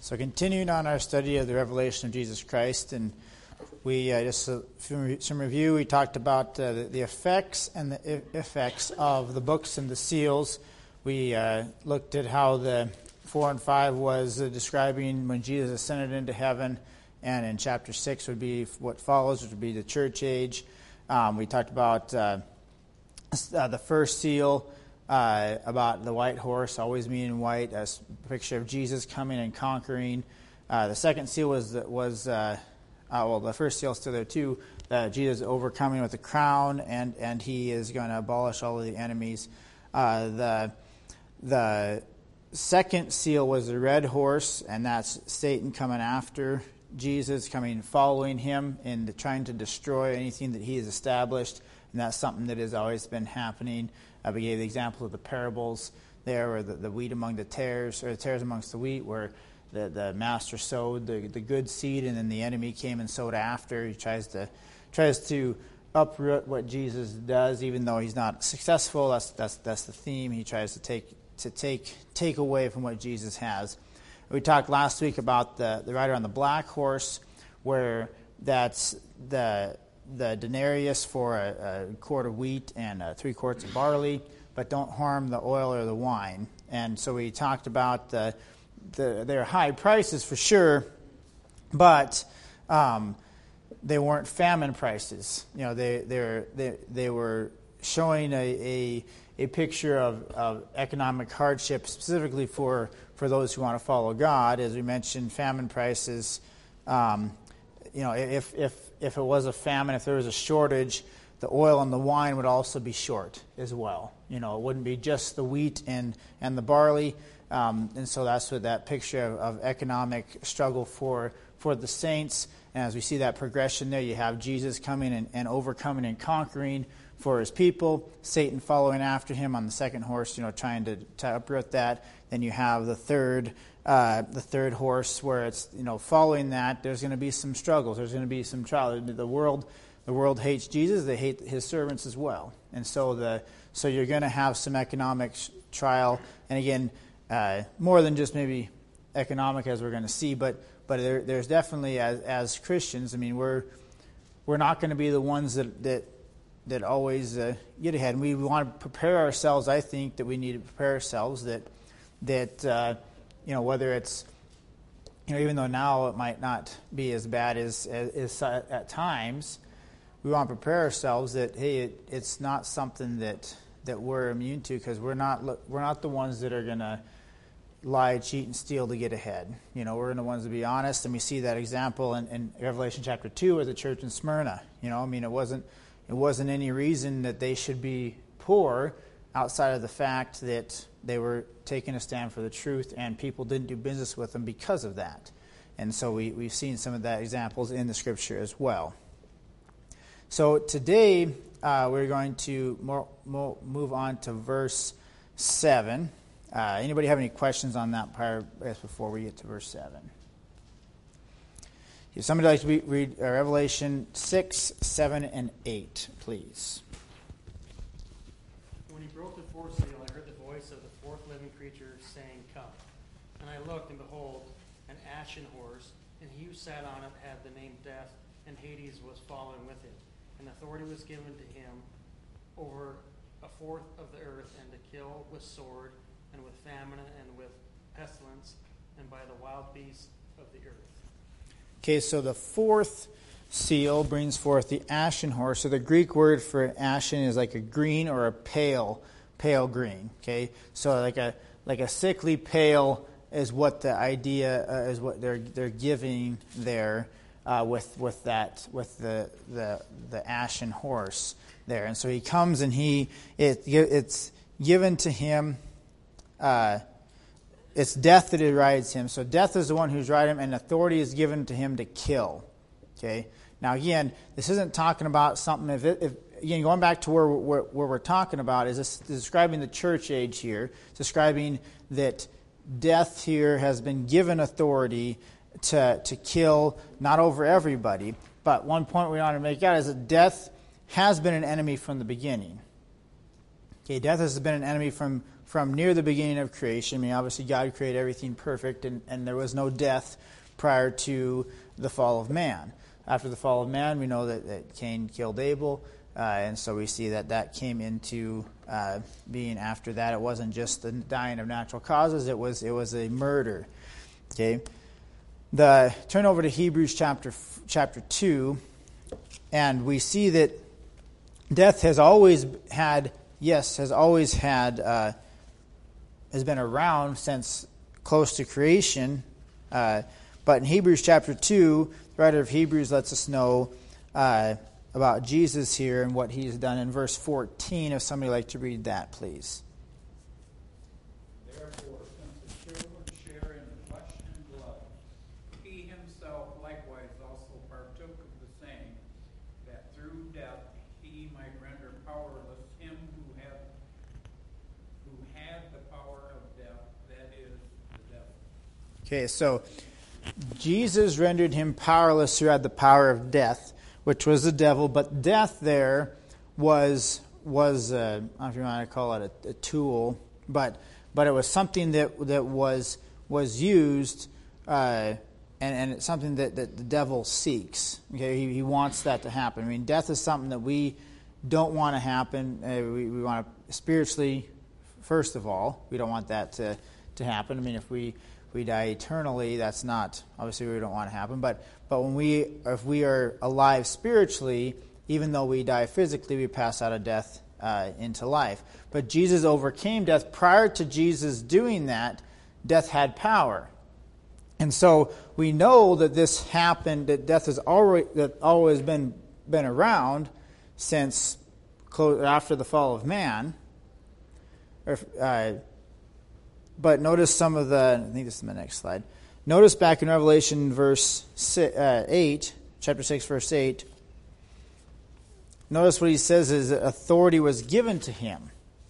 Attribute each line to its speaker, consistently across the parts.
Speaker 1: So continuing on our study of the revelation of Jesus Christ, and we just some review. We talked about the effects and the effects of the books and the seals. We looked at how the 4 and 5 was describing when Jesus ascended into heaven, and in chapter 6 would be what follows, which would be the church age. We talked about the first seal. About the white horse always meaning white, a picture of Jesus coming and conquering. The second seal was the first seal is still there too. Jesus overcoming with a crown, and he is going to abolish all of the enemies. The second seal was the red horse, and that's Satan coming after Jesus, following him, and trying to destroy anything that he has established. And that's something that has always been happening. We gave the example of the parables there, or the wheat among the tares, or the tares amongst the wheat, where the master sowed the good seed, and then the enemy came and sowed after. He tries to uproot what Jesus does, even though he's not successful. That's the theme. He tries to take away from what Jesus has. We talked last week about the rider on the black horse, where that's the denarius for a quart of wheat and 3 quarts of barley, but don't harm the oil or the wine. And so we talked about their high prices for sure, but they weren't famine prices. You know, they were showing a picture of economic hardship, specifically for those who want to follow God. As we mentioned, famine prices. If it was a famine, if there was a shortage, the oil and the wine would also be short as well. You know, it wouldn't be just the wheat and the barley. And so that's what that picture of economic struggle for the saints. And as we see that progression there, you have Jesus coming and overcoming and conquering for his people, Satan following after him on the second horse, trying to uproot that. Then you have the third horse, where it's following that. There's going to be some struggles. There's going to be some trial. The world hates Jesus. They hate his servants as well. And so you're going to have some economic trial. And again, more than just maybe economic, as we're going to see, but there's definitely as Christians. I mean, we're not going to be the ones that always get ahead. And we want to prepare ourselves. I think that we need to prepare ourselves that whether it's, even though now it might not be as bad as at times, we want to prepare ourselves that, hey, it's not something that we're immune to, because we're not the ones that are going to lie, cheat, and steal to get ahead. We're the ones to be honest, and we see that example in Revelation chapter 2 with the church in Smyrna. It wasn't any reason that they should be poor outside of the fact that they were taking a stand for the truth, and people didn't do business with them because of that. And so we've seen some of that examples in the Scripture as well. So today we're going to move on to verse 7. Anybody have any questions on that part before we get to verse 7? If somebody like to read Revelation 6, 7, and 8, please.
Speaker 2: When he broke the fourth seal, I heard the voice of the fourth living creature saying, "Come." And I looked, and behold, an ashen horse, and he who sat on it had the name Death, and Hades was following with him. And authority was given to him over a fourth of the earth, and to kill with sword, and with famine, and with pestilence, and by the wild beasts of the earth.
Speaker 1: Okay, so the fourth seal brings forth the ashen horse. So the Greek word for ashen is like a green or a pale green. Okay, so like a sickly pale is what the idea is, what they're giving there with the ashen horse there. And so he comes, and it's given to him. It's death that rides him. So death is the one who's riding him, and authority is given to him to kill. Okay. Now again, this isn't talking about something. If again, going back to where we're talking about is describing the church age here. It's describing that death here has been given authority to kill, not over everybody. But one point we want to make out is that death has been an enemy from the beginning. Okay, death has been an enemy from from near the beginning of creation. I mean, obviously God created everything perfect, and there was no death prior to the fall of man. After the fall of man, we know that Cain killed Abel, and so we see that came into being after that. It wasn't just the dying of natural causes, it was a murder. Okay? Turn over to Hebrews chapter 2, and we see that death has been around since close to creation. But in Hebrews chapter 2, the writer of Hebrews lets us know about Jesus here and what he's done in verse 14. If somebody would like to read that, please.
Speaker 3: Therefore, since the children share in flesh and blood, he himself likewise also partook of the same, that through death he might render powerless him who had the power of death, that is, the devil.
Speaker 1: Okay, so Jesus rendered him powerless who had the power of death, which was the devil. But death there was I don't know if you want to call it a tool, but it was something that was used, and it's something that the devil seeks. Okay, he wants that to happen. I mean, death is something that we don't want to happen. We want to spiritually, first of all, we don't want that to happen. I mean, if we die eternally, that's not, obviously we don't want to happen. But if we are alive spiritually, even though we die physically, we pass out of death into life. But Jesus overcame death. Prior to Jesus doing that, death had power. And so we know that this happened, that death has always been around since after the fall of man. But notice some of I think this is the next slide. Notice back in Revelation chapter 6, verse 8, notice what he says is that authority was given to him.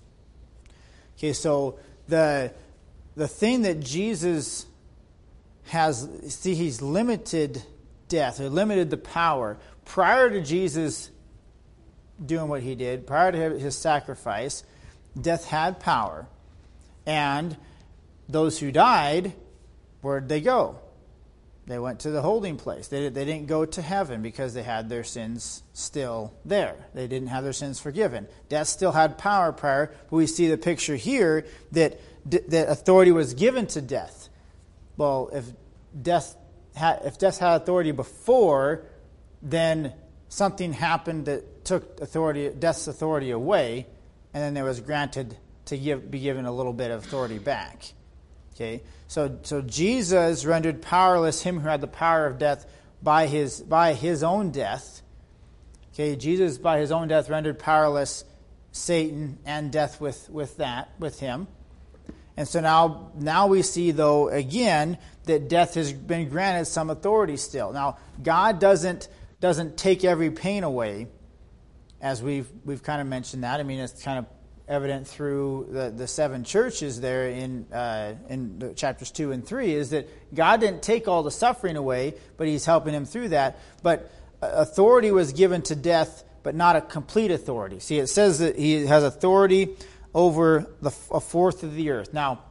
Speaker 1: Okay, so the thing that Jesus has, see, he's limited death, or limited the power. Prior to Jesus doing what he did, prior to his sacrifice, death had power. And those who died, where'd they go? They went to the holding place. They didn't go to heaven because they had their sins still there. They didn't have their sins forgiven. Death still had power prior, but we see the picture here that authority was given to death. Well, if death had authority before, then something happened that took death's authority away, and then it was granted to be given a little bit of authority back. Okay, so Jesus rendered powerless him who had the power of death by his own death. Okay, Jesus by his own death rendered powerless Satan and death with him. And so now we see, though, again, that death has been granted some authority still. Now, God doesn't take every pain away, as we've kind of mentioned that. I mean, it's kind of evident through the seven churches there in the chapters 2 and 3, is that God didn't take all the suffering away, but he's helping him through that. But authority was given to death, but not a complete authority. See, it says that he has authority over a fourth of the earth. Now,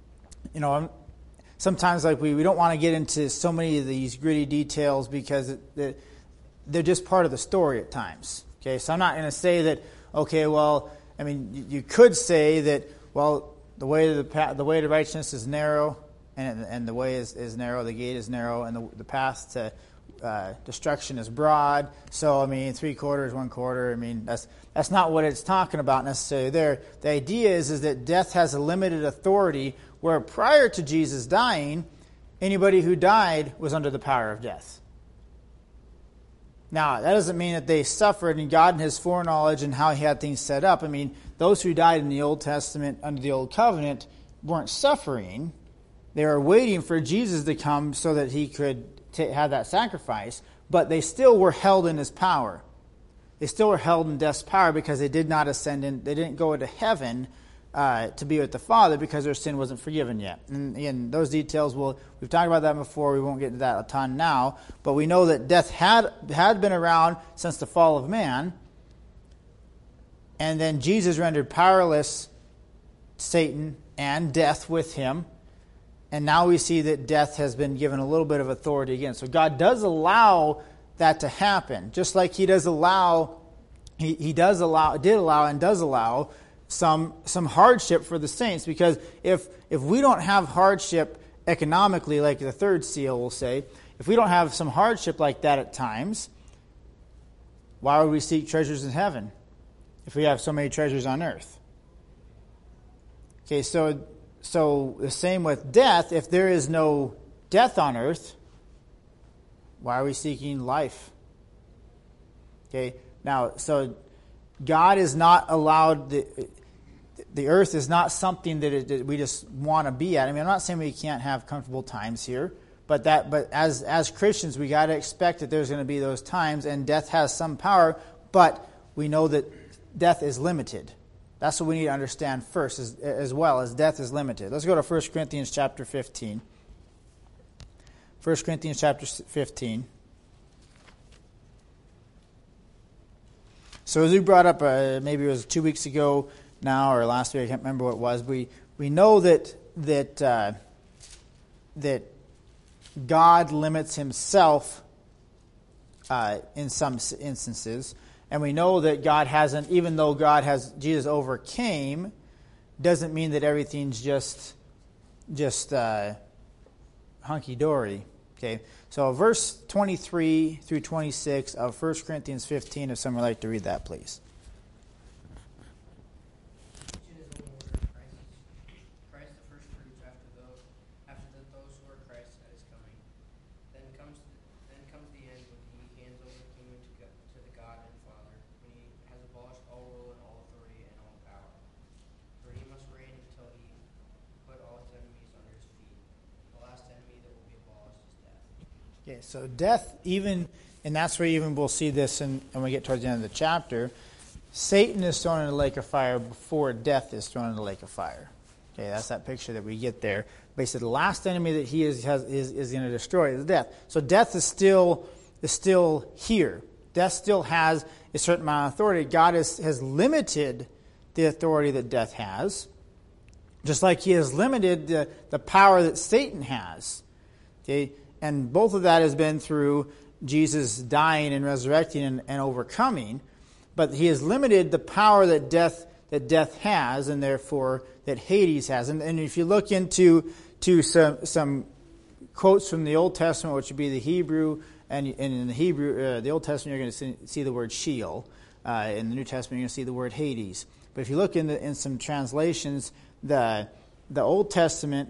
Speaker 1: sometimes like we don't want to get into so many of these gritty details because they're just part of the story at times. Okay, so I'm not going to say that, okay, well, I mean, you could say that, well, the way to righteousness is narrow, and the way is narrow, the gate is narrow, and the path to destruction is broad. So, I mean, 3/4, 1/4. I mean, that's not what it's talking about necessarily there. The idea is that death has a limited authority, where prior to Jesus dying, anybody who died was under the power of death. Now, that doesn't mean that they suffered, and God in his foreknowledge and how he had things set up. I mean, those who died in the Old Testament under the Old Covenant weren't suffering. They were waiting for Jesus to come so that he could have that sacrifice, but they still were held in his power. They still were held in death's power because they did not ascend in, they didn't go into heaven to be with the Father because their sin wasn't forgiven yet. And again, those details, we've talked about that before. We won't get into that a ton now. But we know that death had been around since the fall of man. And then Jesus rendered powerless Satan and death with him. And now we see that death has been given a little bit of authority again. So God does allow that to happen, just like he does allow, he did allow and does allow some hardship for the saints. Because if we don't have hardship economically, like the third seal will say, if we don't have some hardship like that at times, why would we seek treasures in heaven if we have so many treasures on earth? Okay, so the same with death. If there is no death on earth, why are we seeking life? Okay, now, so God is not allowed, the earth is not something that we just want to be at. I mean, I'm not saying we can't have comfortable times here, but as Christians, we got to expect that there's going to be those times, and death has some power, but we know that death is limited. That's what we need to understand first, as well as death is limited. Let's go to 1 Corinthians chapter 15. 1 Corinthians chapter 15. So as we brought up, maybe it was 2 weeks ago now, or last week, I can't remember what it was. We know that God limits himself in some instances. And we know that God hasn't, even though Jesus overcame, doesn't mean that everything's just hunky-dory. Okay, so verse 23 through 26 of 1 Corinthians 15, if someone would like to read that, please.
Speaker 4: Christ the first fruits after those who are Christ at his coming. Then comes the end when he hands over the kingdom to the God and Father, when he has abolished all rule and all authority and all power. For he must reign until he put all his enemies under his feet. The last enemy that will be abolished is death.
Speaker 1: Okay, so death, and that's where even we'll see this when we get towards the end of the chapter, Satan is thrown in the lake of fire before death is thrown in the lake of fire. Okay, that's that picture that we get there. But he said the last enemy that he is going to destroy is death. So death is still here. Death still has a certain amount of authority. God has limited the authority that death has, just like he has limited the power that Satan has. Okay, and both of that has been through Jesus dying and resurrecting and overcoming. But he has limited the power that death has, and therefore that Hades has. And if you look into some quotes from the Old Testament, which would be the Hebrew, and in the Hebrew, the Old Testament, you're going to see the word Sheol. In the New Testament, you're going to see the word Hades. But if you look in some translations, the Old Testament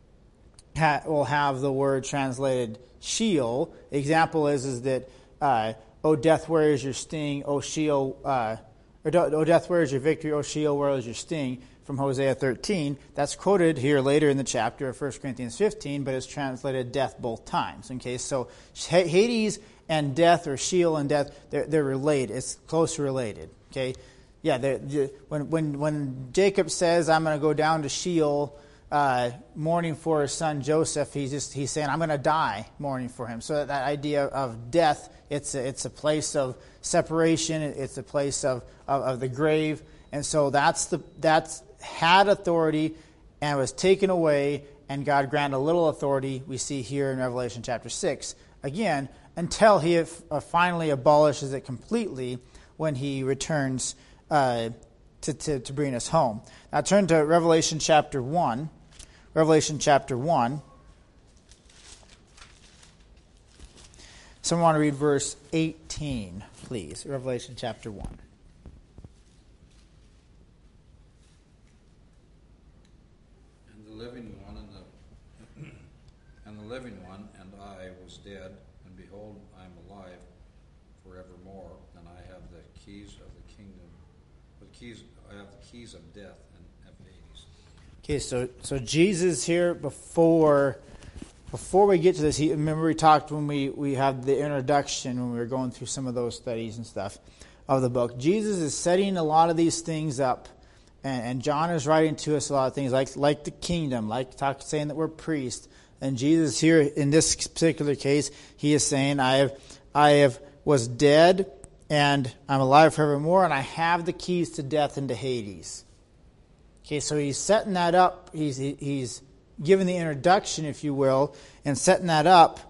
Speaker 1: will have the word translated Sheol. The example is that, O death, where is your sting? O Sheol, O death, where is your victory? O Sheol, where is your sting? From Hosea 13. That's quoted here later in the chapter of 1 Corinthians 15, but it's translated death both times. Okay, so Hades and death, or Sheol and death, they're related. It's closely related. Okay, yeah. When Jacob says, "I'm going to go down to Sheol," mourning for his son Joseph, he's saying, "I'm going to die mourning for him." So that idea of death, it's a place of separation. It's a place of the grave, and so that's had authority and was taken away, and God granted a little authority. We see here in Revelation chapter 6 again, until he finally abolishes it completely when he returns to bring us home. Now turn to Revelation chapter 1. Revelation chapter 1. Someone want to read verse 18, please. Revelation chapter 1.
Speaker 5: The living one and I was dead, and behold, I am alive forevermore, and I have the keys of the kingdom. I have the keys of death and of Hades.
Speaker 1: Okay, so Jesus here, before we get to this, remember we talked when we had the introduction, when we were going through some of those studies and stuff of the book. Jesus is setting a lot of these things up, and John is writing to us a lot of things like the kingdom, saying that we're priests. And Jesus here, in this particular case, he is saying, I was dead, and I'm alive forevermore, and I have the keys to death and to Hades. Okay, so he's setting that up. He's giving the introduction, if you will, and setting that up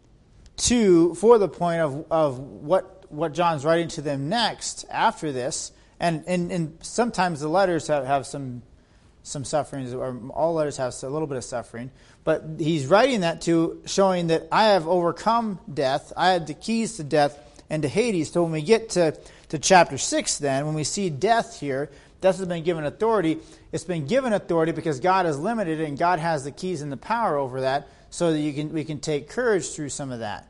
Speaker 1: for the point of what John's writing to them next after this. And sometimes the letters have some sufferings, or all letters have a little bit of suffering. But he's writing that showing that I have overcome death. I had the keys to death and to Hades. So when we get to chapter 6 then, when we see death here, death has been given authority. It's been given authority because God is limited and God has the keys and the power over that so that we can take courage through some of that.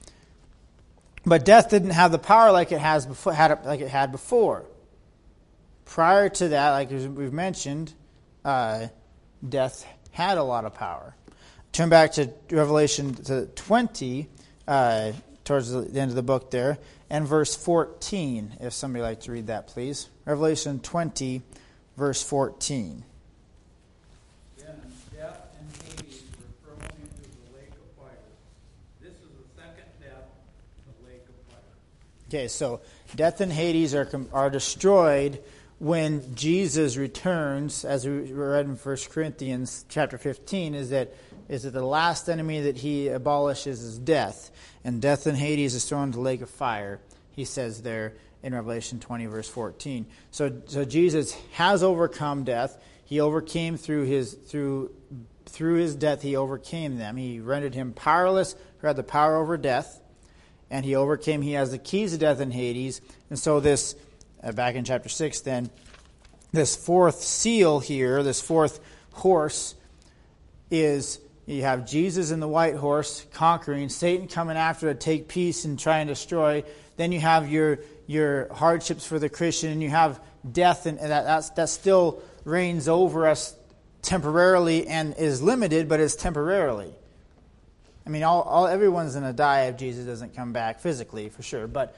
Speaker 1: But death didn't have the power like it had before. Prior to that, like we've mentioned, death had a lot of power. Turn back to Revelation 20, towards the end of the book there, and verse 14, if somebody would like to read that, please. Revelation 20, verse 14.
Speaker 3: Then death and Hades were thrown into the lake of fire. This is the second death, the lake of fire.
Speaker 1: Okay, so death and Hades are destroyed when Jesus returns, as we read in 1 Corinthians chapter 15, is that the last enemy that he abolishes is death. And death and Hades is thrown into the lake of fire, he says there in Revelation 20, verse 14. So Jesus has overcome death. He overcame through his death, he overcame them. He rendered him powerless, who had the power over death. And he overcame, he has the keys to death and Hades. And so this, back in chapter 6 then, this fourth seal here, this fourth horse, is you have Jesus in the white horse conquering, Satan coming after to take peace and try and destroy. Then you have your hardships for the Christian, and you have death, and that still reigns over us temporarily and is limited, but it's temporarily. I mean, everyone's going to die if Jesus doesn't come back physically, for sure. But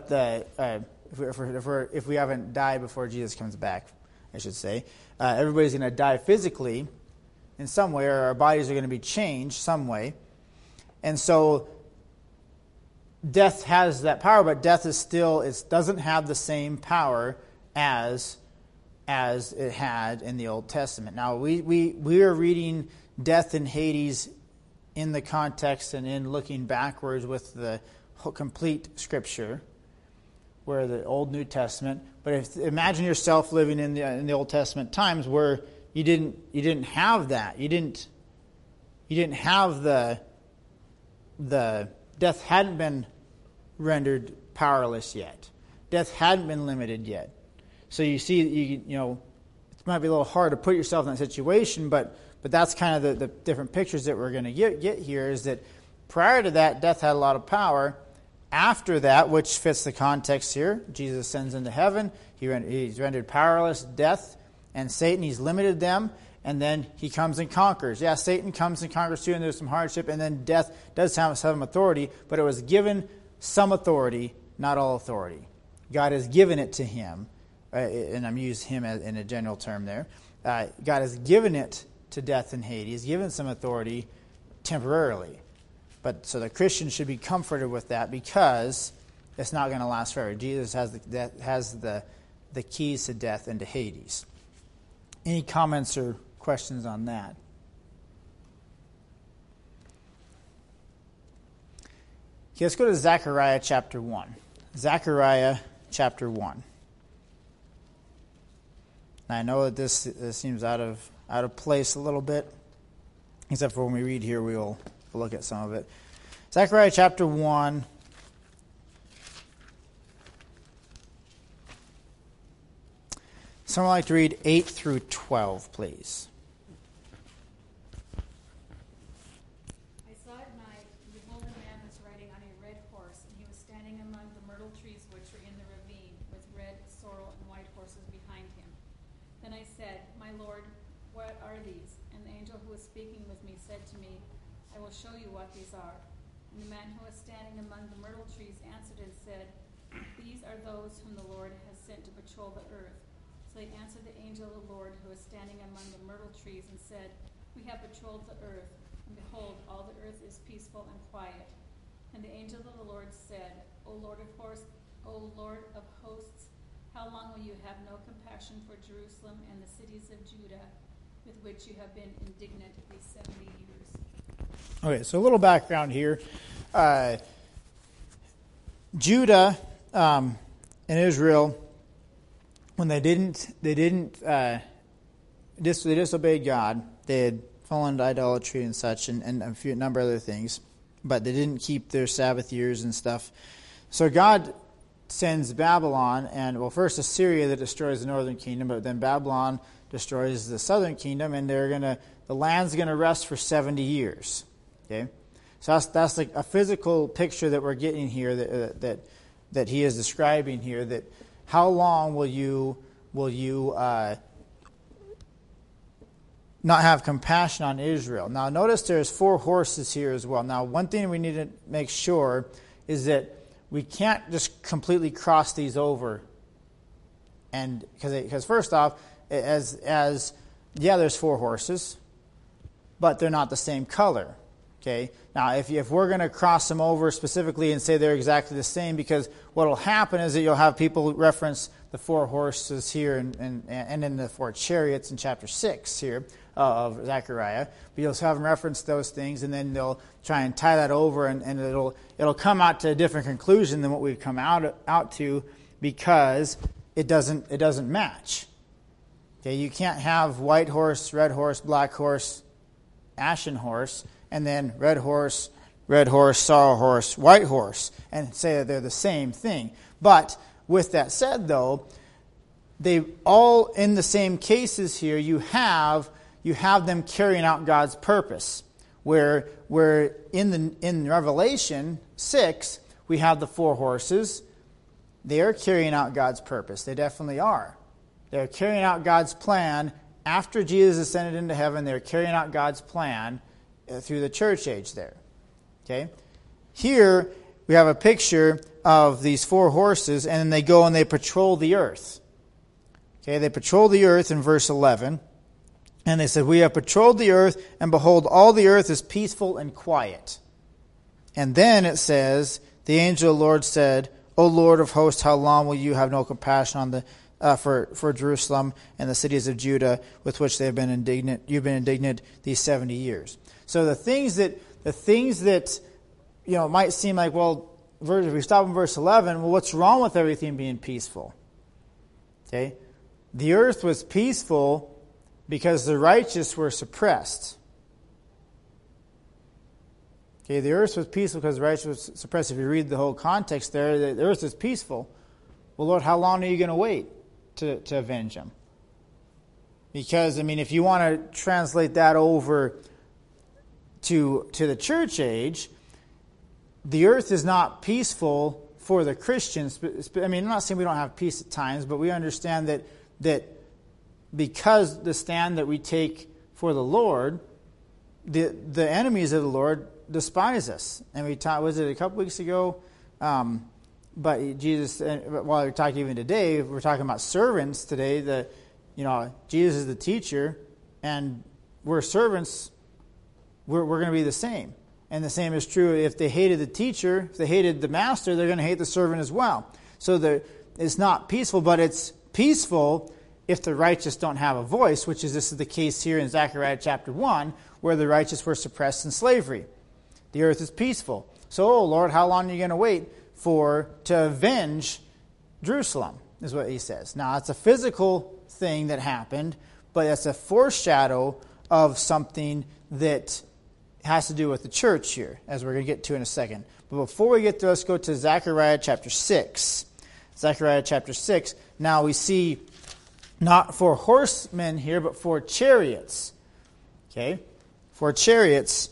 Speaker 1: if we haven't died before Jesus comes back, I should say, everybody's going to die physically in some way, or our bodies are going to be changed some way. And so death has that power, but death it doesn't have the same power as it had in the Old Testament. Now, we are reading death and Hades in the context and in looking backwards with the complete Scripture, where the Old New Testament. But imagine yourself living in the Old Testament times where you didn't have that. You didn't have the death hadn't been rendered powerless yet. Death hadn't been limited yet. So you see, it might be a little hard to put yourself in that situation, but that's kind of the different pictures that we're going to get here, is that prior to that, death had a lot of power. After that, which fits the context here, Jesus ascends into heaven. He's rendered powerless death and Satan. He's limited them, and then he comes and conquers. Yeah, Satan comes and conquers too, and there's some hardship, and then death does have some authority, but it was given some authority, not all authority. God has given it to him, and I'm using him in a general term there. God has given it to death and Hades. He's given some authority temporarily. But so the Christian should be comforted with that, because it's not going to last forever. Jesus has the keys to death and to Hades. Any comments or questions on that? Okay, let's go to Zechariah chapter 1. Zechariah chapter 1. Now, I know that this seems out of place a little bit, except for when we read here, we'll look at some of it. Zechariah chapter 1. Someone like to read 8 through 12, please.
Speaker 6: I saw at night, and behold, a man was riding on a red horse, and he was standing among the myrtle trees which were in the ravine, with red, sorrel, and white horses behind him. Then I said, My Lord, what are these? And the angel who was speaking with me said to me, I will show you what these are. And the man who was standing among the myrtle trees answered and said, These are those whom the Lord has sent to patrol the earth. So they answered the angel of the Lord who was standing among the myrtle trees and said, We have patrolled the earth, and behold, all the earth is peaceful and quiet. And the angel of the Lord said, O Lord of hosts, how long will you have no compassion for Jerusalem and the cities of Judah, with which you have been indignant these 70 years?
Speaker 1: Okay, so a little background here. Judah and Israel, when they disobeyed God, they had fallen into idolatry and such, and a number of other things, but they didn't keep their Sabbath years and stuff. So God sends Babylon, and first Assyria that destroys the northern kingdom, but then Babylon destroys the southern kingdom, and the land's gonna rest for 70 years. Okay, so that's like a physical picture that we're getting here that he is describing here. That how long will you not have compassion on Israel? Now, notice there's 4 horses here as well. Now, one thing we need to make sure is that we can't just completely cross these over, and because first off, there's 4 horses, but they're not the same color. Okay. Now, if we're going to cross them over specifically and say they're exactly the same, because what will happen is that you'll have people reference the 4 horses here and in the 4 chariots in chapter 6 here of Zechariah. But you'll have them reference those things, and then they'll try and tie that over, and it'll come out to a different conclusion than what we've come out to, because it doesn't match. Okay, you can't have white horse, red horse, black horse, ashen horse, and then red horse, sorrow horse, white horse, and say that they're the same thing. But with that said, though, they all in the same cases here. You have them carrying out God's purpose. Where in Revelation 6 we have the 4 horses. They are carrying out God's purpose. They definitely are. They're carrying out God's plan after Jesus ascended into heaven. They're carrying out God's plan through the church age there. Okay? Here we have a picture of these 4 horses, and then they go and they patrol the earth. Okay, they patrol the earth in verse 11. And they said, "We have patrolled the earth, and behold, all the earth is peaceful and quiet." And then it says, "The angel of the Lord said, O Lord of hosts, how long will you have no compassion on for Jerusalem and the cities of Judah, with which they have been indignant? You've been indignant these 70 years." So the things that might seem like, well, if we stop in verse 11, well, what's wrong with everything being peaceful? Okay, the earth was peaceful because the righteous were suppressed. Okay, the earth was peaceful because the righteous was suppressed. If you read the whole context there, the earth is peaceful. Well, Lord, how long are you going to wait to avenge them? Because, if you want to translate that over to the church age, the earth is not peaceful for the Christians. I'm not saying we don't have peace at times, but we understand that because the stand that we take for the Lord, the enemies of the Lord despise us. And we talked, was it a couple weeks ago? But Jesus, while we're talking even today, we're talking about servants today. That Jesus is the teacher, and we're servants. We're going to be the same. And the same is true if they hated the teacher, if they hated the master, they're going to hate the servant as well. So it's not peaceful, but it's peaceful if the righteous don't have a voice, which is this is the case here in Zechariah chapter 1, where the righteous were suppressed in slavery. The earth is peaceful. So, oh Lord, how long are you going to wait to avenge Jerusalem, is what he says. Now, it's a physical thing that happened, but it's a foreshadow of something that has to do with the church here, as we're going to get to in a second. But before we get to, let's go to Zechariah chapter 6. Zechariah chapter 6. Now we see not 4 horsemen here, but 4 chariots. Okay? 4 chariots.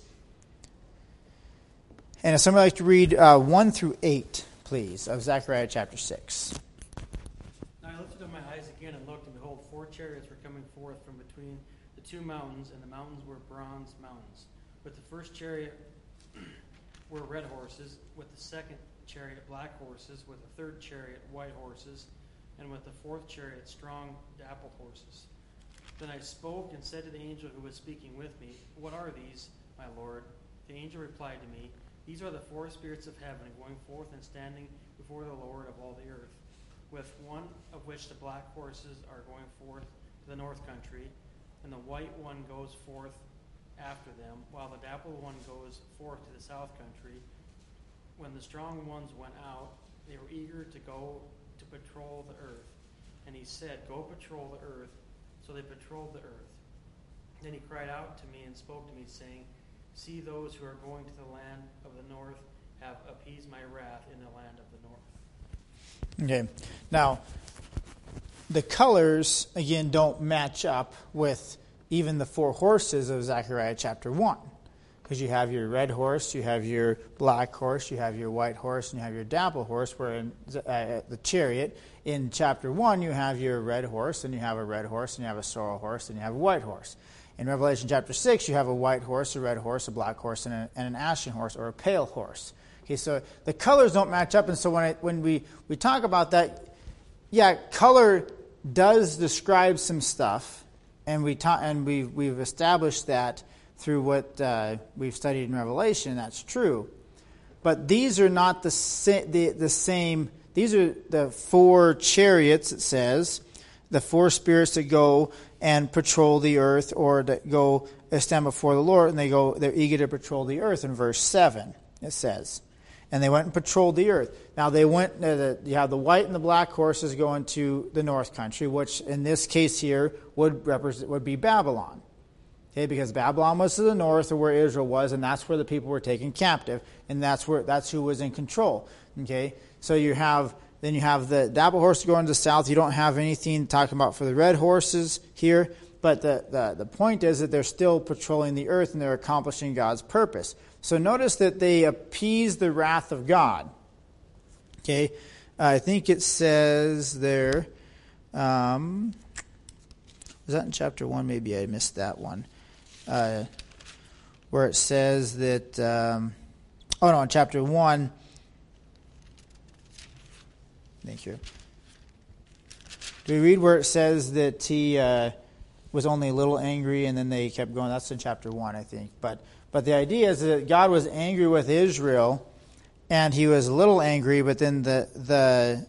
Speaker 1: And if somebody would like to read 1 through 8, please, of Zechariah chapter 6.
Speaker 2: Now I lifted up my eyes again and looked, and behold, 4 chariots were coming forth from between the 2 mountains, and the mountains were bronze mountains. With the first chariot were red horses, with the second chariot black horses, with the third chariot white horses, and with the 4th chariot strong dappled horses. Then I spoke and said to the angel who was speaking with me, "What are these, my Lord?" The angel replied to me, "These are the 4 spirits of heaven going forth and standing before the Lord of all the earth." with one of which the black horses are going forth to the north country, and the white one goes forth after them, while the dappled one goes forth to the south country. When the strong ones went out, they were eager to go to patrol the earth. And he said, "Go patrol the earth." So they patrolled the earth. Then he cried out to me and spoke to me, saying, "See, those who are going to the land of the north have appeased my wrath in the land of the north."
Speaker 1: Okay. Now, the colors, again, don't match up with even the four horses of Zechariah chapter 1. Because you have your red horse, you have your black horse, you have your white horse, and you have your dapple horse, where in the chariot, in chapter 1, you have your red horse, and you have a red horse, and you have a sorrel horse, and you have a white horse. In Revelation chapter 6, you have a white horse, a red horse, a black horse, and an ashen horse, or a pale horse. Okay, so the colors don't match up, and so when we talk about that, yeah, color does describe some stuff, and we've established that through what we've studied in Revelation. That's true, but these are not the same. These are the four chariots. It says the four spirits that go and patrol the earth, or that go stand before the Lord, and they're eager to patrol the earth. In verse 7, it says. And they went and patrolled the earth. Now they went. You have the white and the black horses going to the north country, which in this case here would be Babylon. Okay, because Babylon was to the north of where Israel was, and that's where the people were taken captive, and that's who was in control. Okay, so you have the dapple horse going to the south. You don't have anything talking about for the red horses here, but the point is that they're still patrolling the earth and they're accomplishing God's purpose. So notice that they appease the wrath of God. Okay, I think it says there, was that in chapter 1? Maybe I missed that one. Where it says that, in chapter 1, thank you. Do we read where it says that he was only a little angry and then they kept going? That's in chapter 1, I think. But the idea is that God was angry with Israel, and he was a little angry, but then the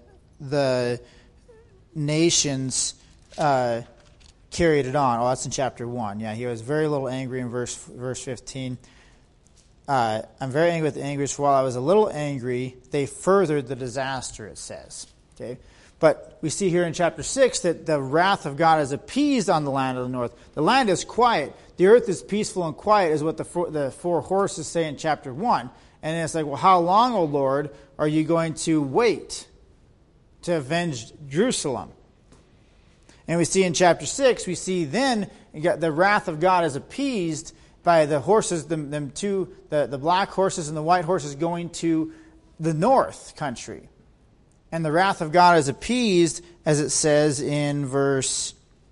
Speaker 1: nations carried it on. Oh, that's in chapter 1. Yeah, he was very little angry in verse 15. I'm very angry with the anguish, for while I was a little angry, they furthered the disaster, it says. Okay, but we see here in chapter 6 that the wrath of God is appeased on the land of the north. The land is quiet. The earth is peaceful and quiet, is what the four horses say in chapter 1. And it's like, well, how long, O Lord, are you going to wait to avenge Jerusalem? And we see in chapter 6, we see then the wrath of God is appeased by the horses, the black horses and the white horses going to the north country. And the wrath of God is appeased, as it says in verse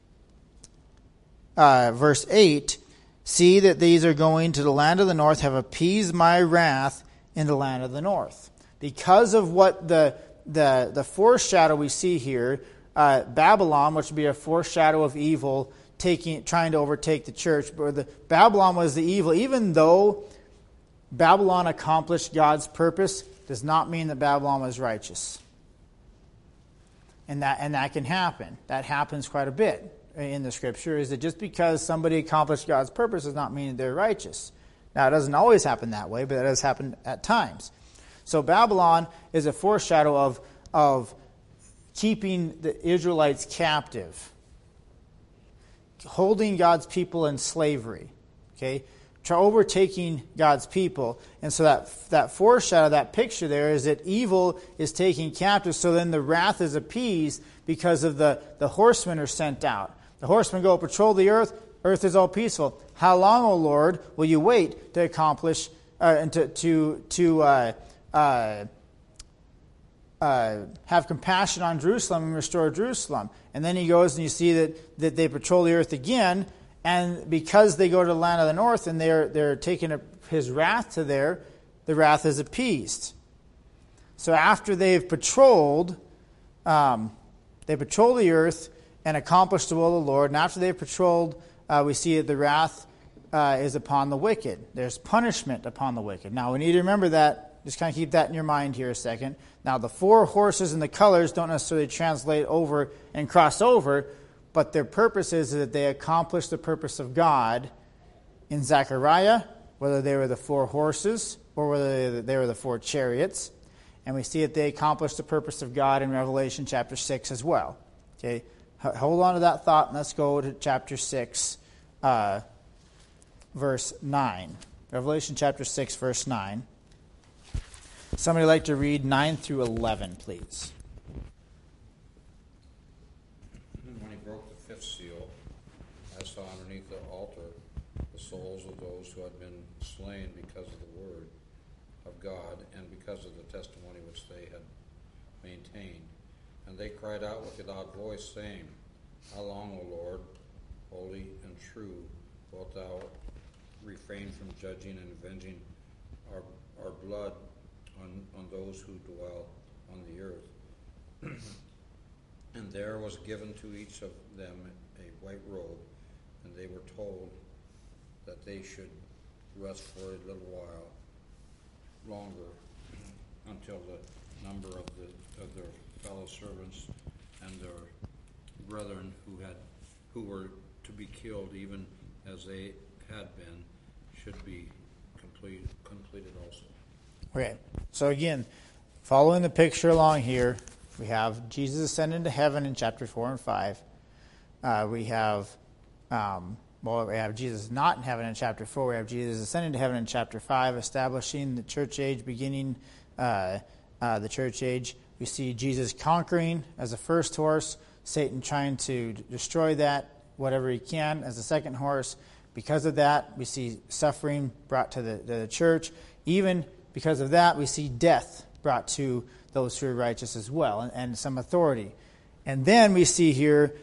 Speaker 1: 8, "See that these are going to the land of the north, have appeased my wrath in the land of the north." Because of what the foreshadow we see here, Babylon, which would be a foreshadow of evil, trying to overtake the church. But Babylon was the evil. Even though Babylon accomplished God's purpose, does not mean that Babylon was righteous. And that can happen. That happens quite a bit in the Scripture, is that just because somebody accomplished God's purpose does not mean that they're righteous. Now, it doesn't always happen that way, but it does happen at times. So Babylon is a foreshadow of keeping the Israelites captive, holding God's people in slavery, okay, overtaking God's people. And so that foreshadow, that picture there, is that evil is taken captive, so then the wrath is appeased because of the horsemen are sent out. The horsemen go patrol the earth. Earth is all peaceful. How long, O Lord, will you wait to accomplish and to have compassion on Jerusalem and restore Jerusalem? And then he goes and you see that they patrol the earth again, and because they go to the land of the north and they're taking his wrath to there, the wrath is appeased. So after they've patrolled, they patrol the earth and accomplish the will of the Lord. And after they've patrolled, we see that the wrath is upon the wicked. There's punishment upon the wicked. Now we need to remember that Just kind of keep that in your mind here a second. Now, the 4 horses and the colors don't necessarily translate over and cross over, but their purpose is that they accomplish the purpose of God in Zechariah, whether they were the 4 horses or whether they were the 4 chariots. And we see that they accomplish the purpose of God in Revelation chapter 6 as well. Okay, hold on to that thought, and let's go to chapter 6, verse 9. Revelation chapter 6, verse 9. Somebody like to read 9 through 11, please.
Speaker 5: When he broke the 5th seal, I saw underneath the altar the souls of those who had been slain because of the word of God and because of the testimony which they had maintained. And they cried out with a loud voice, saying, How long, O Lord, holy and true, wilt thou refrain from judging and avenging our blood on those who dwell on the earth? And there was given to each of them a white robe, and they were told that they should rest for a little while longer until the number of their fellow servants and their brethren who were to be killed, even as they had been, should be completed also.
Speaker 1: Okay, so again, following the picture along here, we have Jesus ascending to heaven in chapter 4 and 5. We have Jesus not in heaven in chapter 4. We have Jesus ascending to heaven in chapter 5, establishing the church age, beginning the church age. We see Jesus conquering as the first horse, Satan trying to destroy that, whatever he can, as the second horse. Because of that, we see suffering brought to the church. Even because of that, we see death brought to those who are righteous as well, and some authority. And then we see here,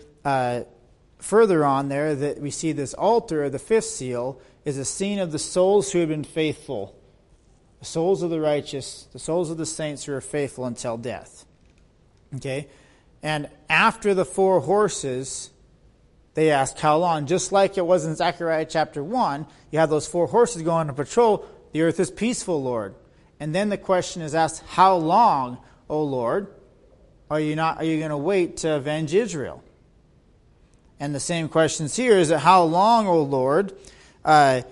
Speaker 1: further on there, that we see this altar, the 5th seal, is a scene of the souls who have been faithful. The souls of the righteous, the souls of the saints who are faithful until death. Okay? And after the 4 horses, they ask how long. Just like it was in Zechariah chapter 1, you have those 4 horses going on patrol. The earth is peaceful, Lord. And then the question is asked, how long, O Lord, are you going to wait to avenge Israel? And the same questions here is that how long, O Lord, are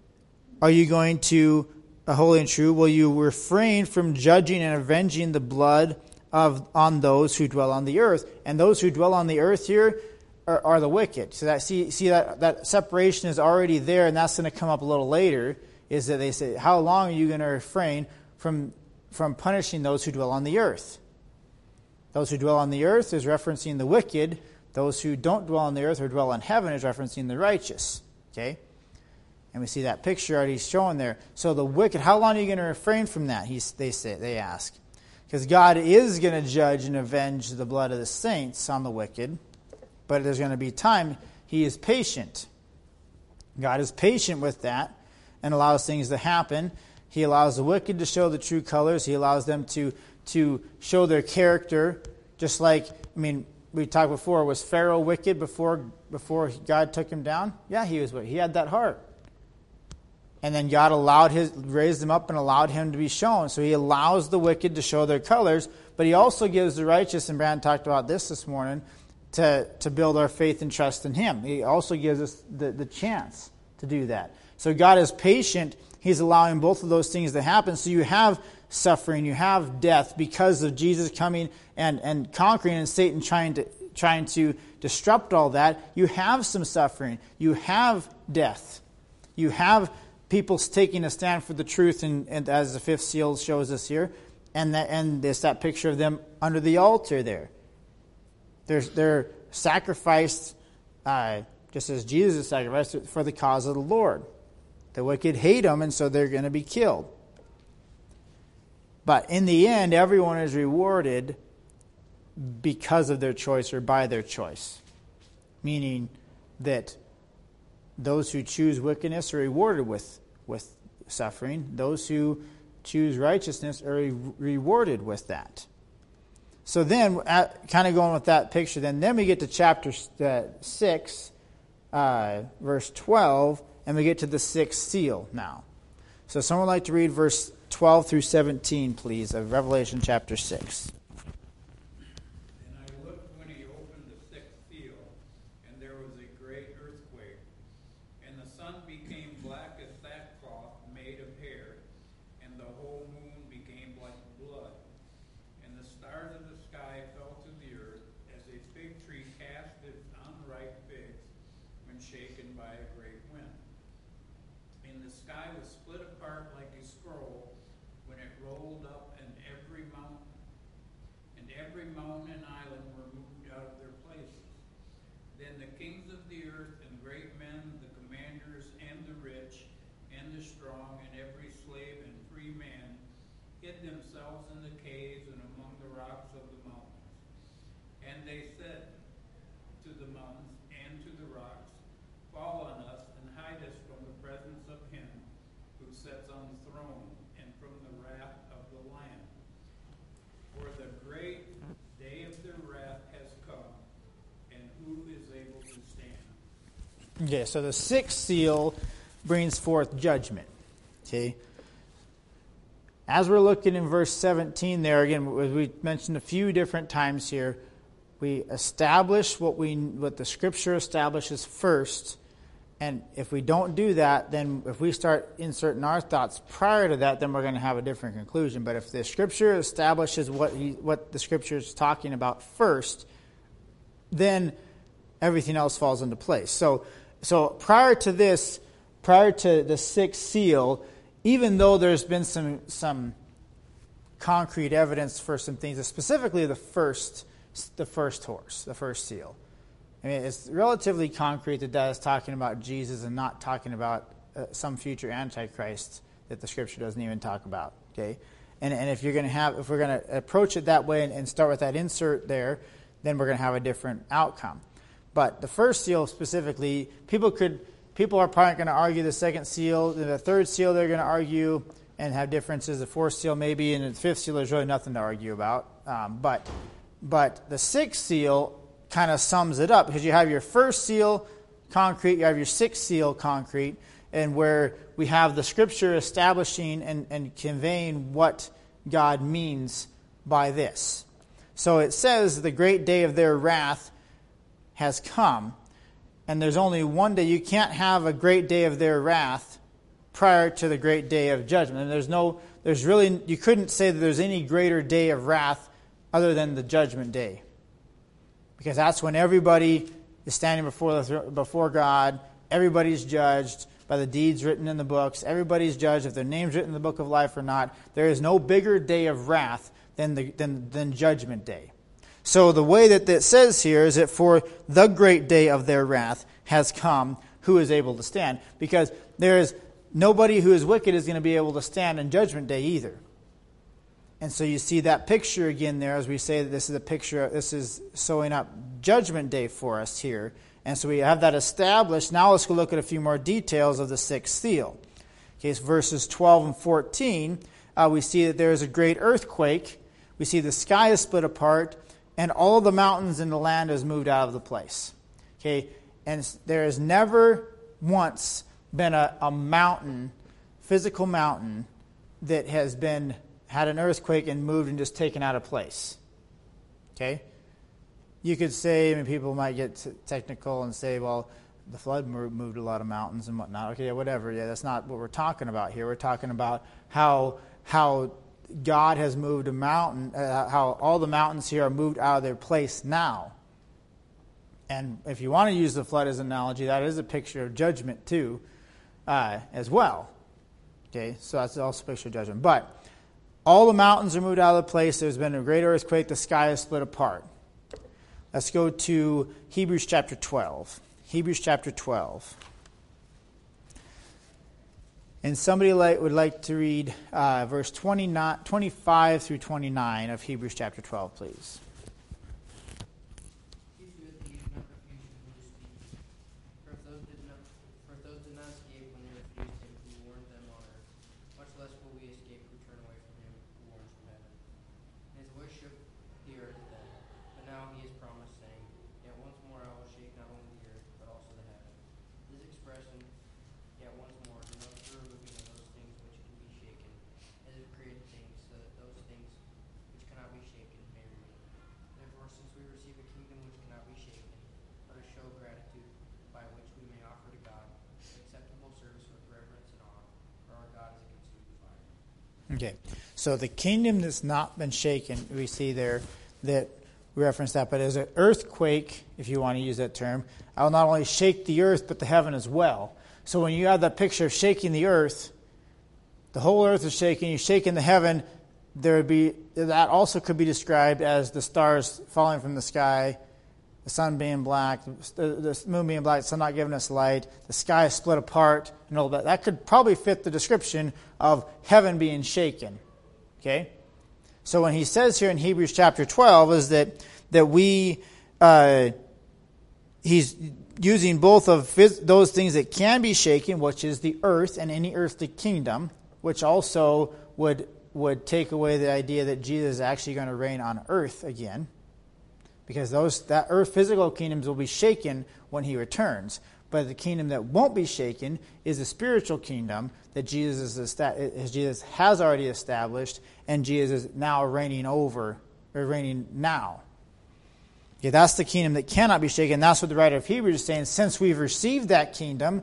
Speaker 1: you going to, holy and true, will you refrain from judging and avenging the blood on those who dwell on the earth? And those who dwell on the earth here are the wicked. So that separation is already there, and that's going to come up a little later, is that they say, how long are you going to refrain from punishing those who dwell on the earth? Those who dwell on the earth is referencing the wicked. Those who don't dwell on the earth or dwell in heaven is referencing the righteous. Okay? And we see that picture already shown there. So the wicked, how long are you going to refrain from that? They ask. Because God is going to judge and avenge the blood of the saints on the wicked. But there's going to be time. He is patient. God is patient with that and allows things to happen. He allows the wicked to show the true colors. He allows them to show their character. Just like, we talked before, was Pharaoh wicked before God took him down? Yeah, he was wicked. He had that heart. And then God raised him up and allowed him to be shown. So he allows the wicked to show their colors, but he also gives the righteous, and Brandon talked about this morning, to build our faith and trust in him. He also gives us the chance to do that. So God is patient. He's allowing both of those things to happen. So you have suffering, you have death because of Jesus coming and conquering and Satan trying to disrupt all that. You have some suffering. You have death. You have people taking a stand for the truth, and as the 5th seal shows us here, and there's that picture of them under the altar there. They're sacrificed just as Jesus is sacrificed for the cause of the Lord. The wicked hate them, and so they're going to be killed. But in the end, everyone is rewarded because of their choice or by their choice. Meaning that those who choose wickedness are rewarded with suffering. Those who choose righteousness are rewarded with that. So then, kind of going with that picture, then we get to chapter 6, verse 12, and we get to the 6th seal now. So someone would like to read verse 12 through 17, please, of Revelation chapter 6.
Speaker 3: And I looked when he opened the sixth seal, and there was a great earthquake, and the sun became black as sackcloth made of hair, and the whole moon became like blood, and the stars of the sky fell to the earth, as a fig tree cast its unripe figs when shaken by a great wind. And the sky was split apart like a scroll when it rolled up, and every mountain and island were moved out of their places. Then the kings of the earth and great men, the commanders and the rich and the strong, and every slave and free man, hid themselves in the caves and among the rocks of the mountains. And they said to the mountains and to the rocks, fall on us and hide us from the presence of him who sits on the throne and from the wrath of the Lamb. For the great day of their wrath has come, and who is able to stand?
Speaker 1: Okay, so the sixth seal brings forth judgment. Okay. As we're looking in verse 17 there, again, as we mentioned a few different times here, we establish what the Scripture establishes first, and if we don't do that, then if we start inserting our thoughts prior to that, then we're going to have a different conclusion. But if the Scripture establishes what the Scripture is talking about first, then everything else falls into place. So prior to the sixth seal, even though there's been some concrete evidence for some things, specifically the first horse, the first seal. I mean, it's relatively concrete that is talking about Jesus and not talking about some future Antichrist that the Scripture doesn't even talk about. Okay, and if we're going to approach it that way and start with that insert there, then we're going to have a different outcome. But the first seal specifically, people are probably going to argue the second seal. The third seal they're going to argue and have differences. The fourth seal maybe, and the fifth seal there's really nothing to argue about. But the sixth seal kind of sums it up, because you have your first seal concrete, you have your sixth seal concrete, and where we have the Scripture establishing and conveying what God means by this. So it says the great day of their wrath has come, and there's only one day. You can't have a great day of their wrath prior to the great day of judgment. And you couldn't say that there's any greater day of wrath other than the judgment day. Because that's when everybody is standing before God. Everybody's judged by the deeds written in the books. Everybody's judged if their name's written in the book of life or not. There is no bigger day of wrath than Judgment Day. So the way that it says here is that for the great day of their wrath has come, who is able to stand? Because there is nobody who is wicked is going to be able to stand in Judgment Day either. And so you see that picture again there as we say that this is showing up Judgment Day for us here. And so we have that established. Now let's go look at a few more details of the sixth seal. Okay, so verses 12 and 14, we see that there is a great earthquake. We see the sky is split apart, and all the mountains in the land is moved out of the place. Okay, and there has never once been a mountain, physical mountain, that has had an earthquake and moved and just taken out of place. Okay? You could say, people might get technical and say, well, the flood moved a lot of mountains and whatnot. Okay, whatever. Yeah, that's not what we're talking about here. We're talking about how God has moved a mountain, how all the mountains here are moved out of their place now. And if you want to use the flood as an analogy, that is a picture of judgment too, as well. Okay, so that's also a picture of judgment. But all the mountains are moved out of the place. There's been a great earthquake. The sky is split apart. Let's go to Hebrews chapter 12. Hebrews chapter 12. And somebody would like to read verse 25 through 29 of Hebrews chapter 12, please. Okay, so the kingdom that's not been shaken, we see there that we reference that, but as an earthquake, if you want to use that term, I will not only shake the earth, but the heaven as well. So when you have that picture of shaking the earth, the whole earth is shaking, you shake in the heaven, there would be, that also could be described as the stars falling from the sky, the sun being black, the moon being black, the sun not giving us light, the sky split apart, and all that. That could probably fit the description of heaven being shaken. Okay? So when he says here in Hebrews chapter 12 is that we, he's using both of those things that can be shaken, which is the earth and any earthly kingdom, which also would take away the idea that Jesus is actually going to reign on earth again, because that earth physical kingdoms will be shaken when he returns. But the kingdom that won't be shaken is the spiritual kingdom that Jesus has already established, and Jesus is now reigning now. Okay, that's the kingdom that cannot be shaken. That's what the writer of Hebrews is saying. Since we've received that kingdom,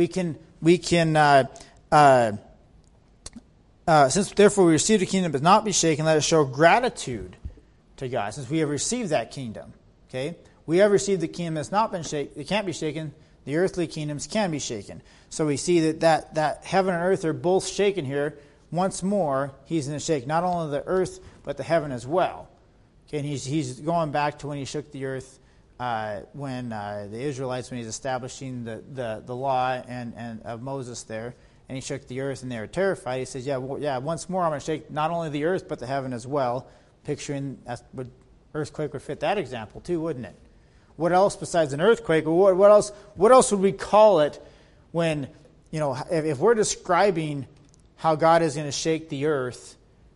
Speaker 1: since therefore we received a kingdom that does not be shaken, let us show gratitude to God, since we have received that kingdom. Okay, we have received the kingdom that's not been shaken. It can't be shaken. The earthly kingdoms can be shaken. So we see that heaven and earth are both shaken here. Once more, he's going to shake not only the earth, but the heaven as well. Okay, and he's going back to when he shook the earth when the Israelites, when he's establishing the law and of Moses there, and he shook the earth and they were terrified. He says, once more I'm going to shake not only the earth, but the heaven as well. Picturing earthquake would fit that example too, wouldn't it? What else besides an earthquake? Or what else would we call it when, if we're describing how God is going to shake the earth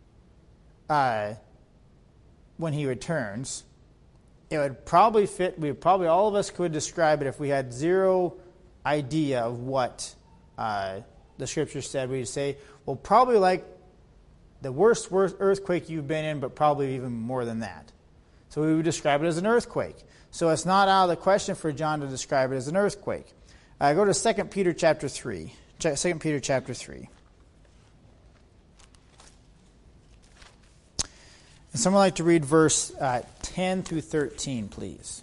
Speaker 1: when he returns, it would probably fit, all of us could describe it if we had zero idea of what the scripture said. We'd say, well, probably like the worst earthquake you've been in, but probably even more than that. So we would describe it as an earthquake. So it's not out of the question for John to describe it as an earthquake. Go to 2 Peter chapter 3. 2 Peter chapter 3. And someone would like to read verse 10 through 13, please.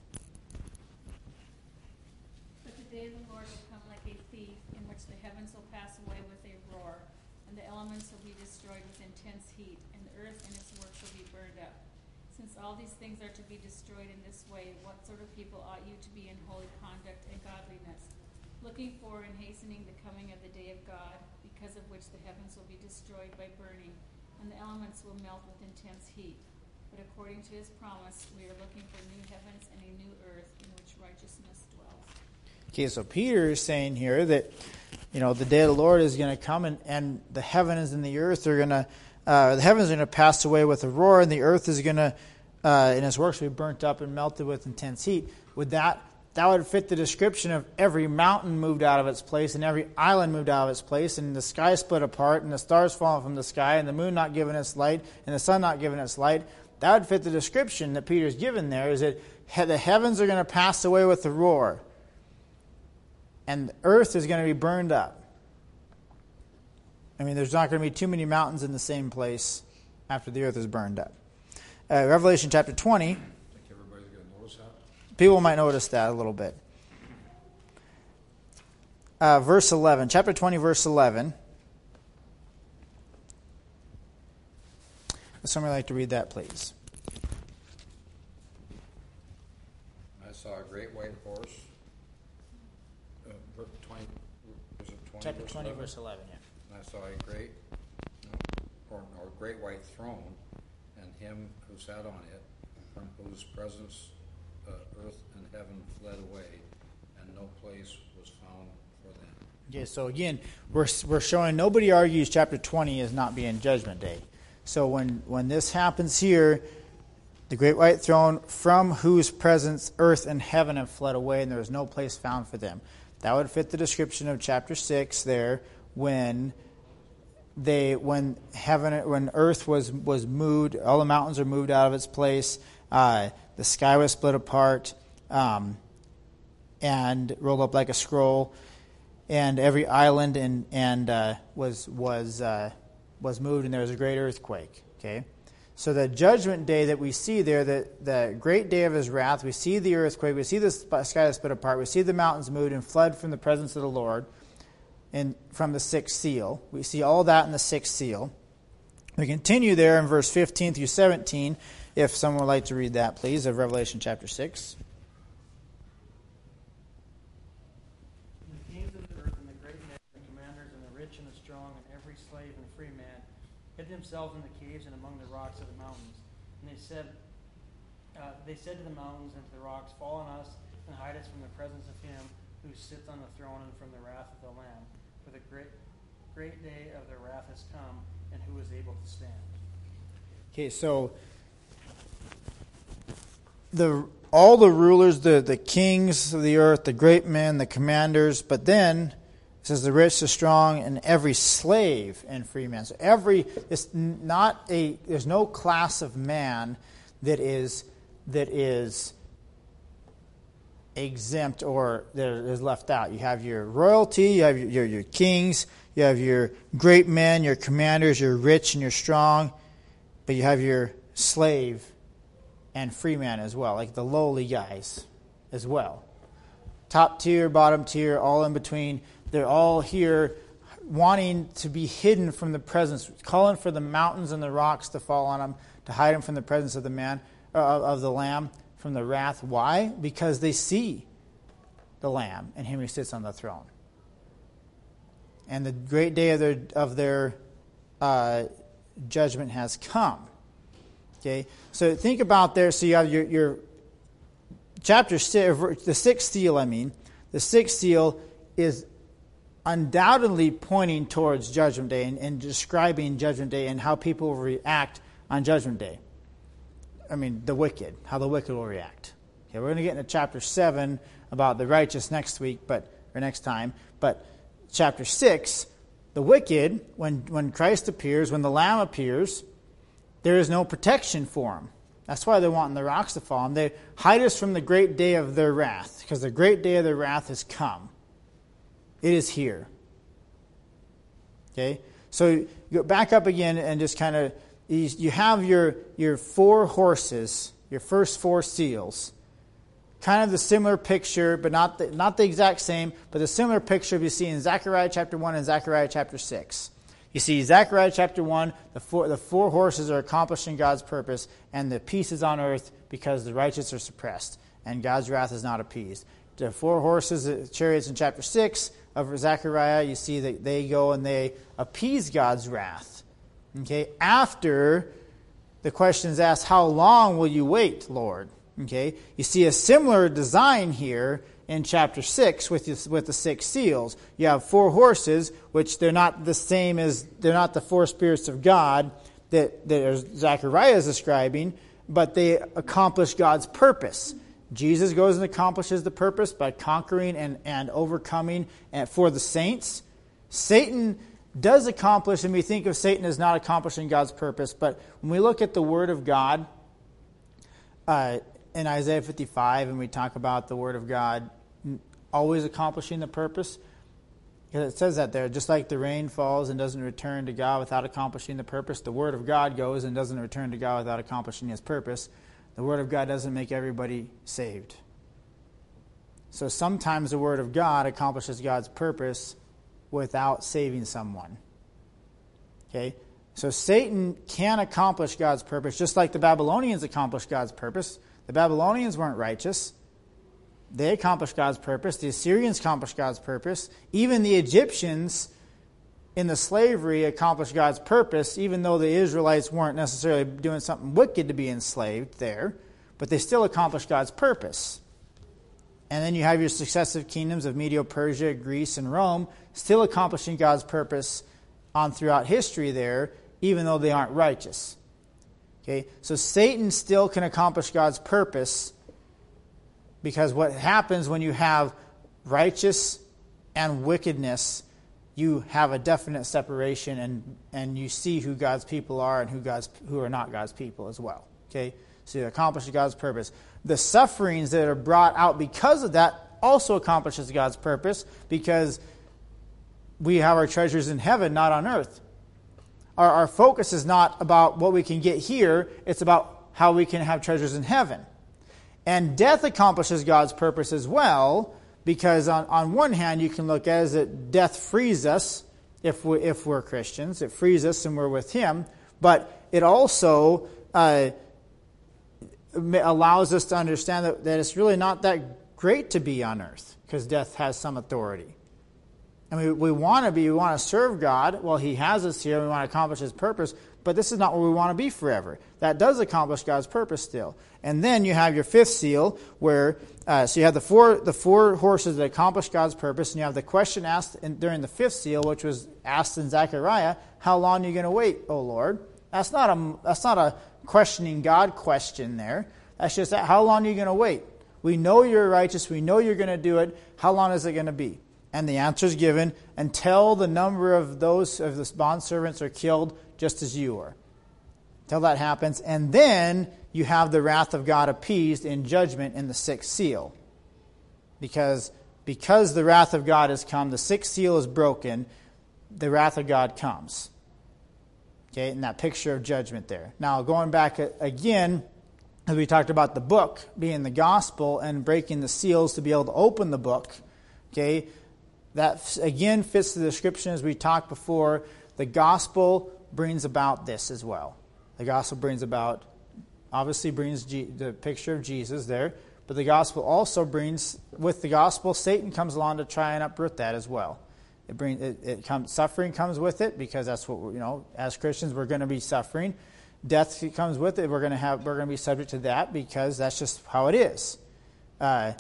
Speaker 6: But the day of the Lord will come like a thief, in which the heavens will pass away with a roar, and the elements will be destroyed with intense heat, and the earth and its works will be burned up. Since all these things are to be destroyed in this way, what sort of people ought you to be in holy conduct and godliness, looking for and hastening the coming of the day of God, because of which the heavens will be destroyed by burning, and the elements will melt with intense heat. But according to his promise, we are looking for new heavens and a new earth in which righteousness dwells.
Speaker 1: Okay, so Peter is saying here that, the day of the Lord is going to come, and the heavens and the earth are going to, the heavens are going to pass away with a roar, and the earth is going to, and its works will be burnt up and melted with intense heat. That would fit the description of every mountain moved out of its place and every island moved out of its place, and the sky split apart and the stars falling from the sky and the moon not giving its light and the sun not giving its light. That would fit the description that Peter's given there, is that the heavens are going to pass away with a roar and the earth is going to be burned up. There's not going to be too many mountains in the same place after the earth is burned up. Revelation chapter 20.
Speaker 5: I think everybody's going to notice that.
Speaker 1: People might notice that a little bit. Verse 11. Chapter 20, verse 11. Would somebody like to read that, please?
Speaker 5: I saw a great white horse. 20, was it 20?
Speaker 1: Chapter
Speaker 5: verse
Speaker 1: 20,
Speaker 5: 11?
Speaker 1: verse 11, yeah.
Speaker 5: And I saw a great, or great white throne, and him who sat on it, from whose presence earth and heaven fled away, and no place was found for them.
Speaker 1: Okay, so again, we're showing nobody argues chapter 20 is not being Judgment Day. So when this happens here, the great white throne, from whose presence earth and heaven have fled away, and there is no place found for them. That would fit the description of chapter 6 there, when earth was moved, all the mountains are moved out of its place, the sky was split apart, and rolled up like a scroll, and every island was was moved and there was a great earthquake. Okay? So the judgment day that we see there, the great day of his wrath, we see the earthquake, we see the sky split apart, we see the mountains moved and fled from the presence of the Lord and from the sixth seal. We see all that in the sixth seal. We continue there in verse 15 through 17, if someone would like to read that, please, of Revelation chapter 6.
Speaker 2: The kings of the earth and the great men, the commanders and the rich and the strong, and every slave and free man, hid themselves in the caves and among the rocks of the mountains. And they said to the mountains and to the rocks, fall on us and hide us from the presence of him who sits on the throne and from the wrath of the Lamb. For the great day of their wrath has come, and who is able to stand?
Speaker 1: Okay, so all the rulers, the kings of the earth, the great men, the commanders, but then it says the rich, the strong, and every slave and free man. So there's no class of man that is exempt or that is left out. You have your royalty, you have your kings, you have your great men, your commanders, your rich and your strong, but you have your slave and free man as well, like the lowly guys as well. Top tier, bottom tier, all in between. They're all here wanting to be hidden from the presence, calling for the mountains and the rocks to fall on them, to hide them from the presence of the Lamb, from the wrath. Why? Because they see the Lamb and him who sits on the throne. And the great day of their judgment has come. Okay, so think about there. So you have your chapter 6, the sixth seal. The sixth seal is undoubtedly pointing towards Judgment Day and describing Judgment Day and how people will react on Judgment Day. How the wicked will react. Okay, we're going to get into chapter 7 about the righteous next time. But chapter 6, the wicked, when Christ appears, when the Lamb appears, there is no protection for them. That's why they're wanting the rocks to fall on them. They hide us from the great day of their wrath, because the great day of their wrath has come. It is here. Okay? So you go back up again and just kind of, you have your 4 horses, your first 4 seals. Kind of the similar picture, but not the exact same, but the similar picture you see in Zechariah chapter 1 and Zechariah chapter 6. You see, Zechariah chapter 1, the four horses are accomplishing God's purpose, and the peace is on earth because the righteous are suppressed, and God's wrath is not appeased. The 4 horses, the chariots in chapter 6 of Zechariah, you see that they go and they appease God's wrath. Okay, after the question is asked, how long will you wait, Lord? Okay, you see a similar design here in chapter 6 with the 6 seals. You have 4 horses, which they're not the 4 spirits of God that Zechariah is describing, but they accomplish God's purpose. Jesus goes and accomplishes the purpose by conquering and overcoming for the saints. Satan does accomplish, and we think of Satan as not accomplishing God's purpose, but when we look at the Word of God in Isaiah 55, and we talk about the Word of God always accomplishing the purpose, because it says that there, just like the rain falls and doesn't return to God without accomplishing the purpose, the Word of God goes and doesn't return to God without accomplishing His purpose. The Word of God doesn't make everybody saved. So sometimes the Word of God accomplishes God's purpose without saving someone. Okay? So Satan can accomplish God's purpose, just like the Babylonians accomplished God's purpose. The Babylonians weren't righteous. They accomplished God's purpose. The Assyrians accomplished God's purpose. Even the Egyptians in the slavery accomplished God's purpose, even though the Israelites weren't necessarily doing something wicked to be enslaved there, but they still accomplished God's purpose. And then you have your successive kingdoms of Medo-Persia, Greece, and Rome still accomplishing God's purpose on throughout history there, even though they aren't righteous. Okay, so Satan still can accomplish God's purpose, because what happens when you have righteous and wickedness, you have a definite separation, and you see who God's people are and who are not God's people as well. Okay, so you accomplish God's purpose. The sufferings that are brought out because of that also accomplishes God's purpose, because we have our treasures in heaven, not on earth. Our focus is not about what we can get here. It's about how we can have treasures in heaven. And death accomplishes God's purpose as well, because on one hand, you can look at it as that death frees us if we're Christians. It frees us and we're with Him. But it also allows us to understand that it's really not that great to be on earth, because death has some authority. And we want to serve God. Well, He has us here. We want to accomplish His purpose. But this is not where we want to be forever. That does accomplish God's purpose still. And then you have your fifth seal, where so you have the four horses that accomplish God's purpose, and you have the question asked during the fifth seal, which was asked in Zechariah, "How long are you going to wait, O Lord?" That's not a questioning God question there. That's just how long are you going to wait? We know you're righteous. We know you're going to do it. How long is it going to be? And the answer is given, until the number of those of the bondservants are killed, just as you are. Until that happens. And then you have the wrath of God appeased in judgment in the sixth seal. Because the wrath of God has come, the sixth seal is broken, the wrath of God comes. Okay, in that picture of judgment there. Now, going back again, as we talked about the book being the gospel and breaking the seals to be able to open the book, okay, that again fits the description as we talked before. The gospel brings about this as well. The gospel brings the picture of Jesus there, but the gospel also brings, with the gospel, Satan comes along to try and uproot that as well. Suffering comes with it, because that's what as Christians we're going to be suffering. Death comes with it. We're going to be subject to that, because that's just how it is. But